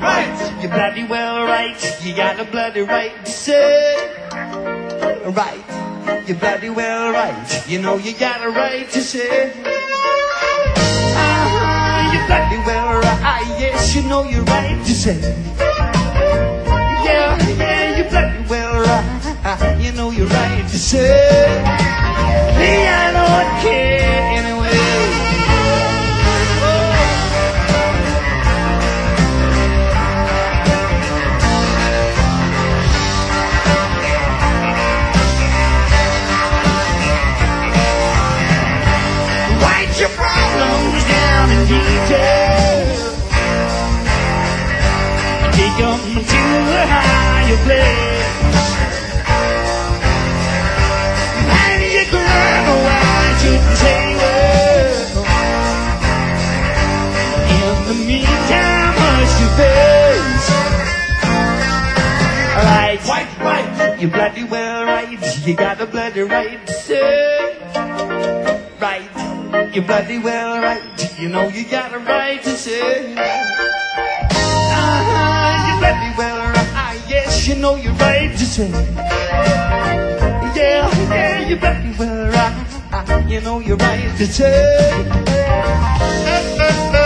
Right. You're bloody well right. You got a bloody right to say right. You're bloody well right. You know you got a right to say. You're bloody well right. Yes, you know you're right to say. Yeah, yeah, you're bloody well right. You know you're right to say. Me, I don't care anyway. Write your problems down in detail. Take them to a higher place. And you can learn why to say well. In the meantime, hush your face. Right, right, you bloody well right. You got a bloody right to say right. You bloody well right. You know you got a right to say. You bloody well right. Yes, you know you're right to say. Yeah, yeah, you bloody well right. You know you're right to say.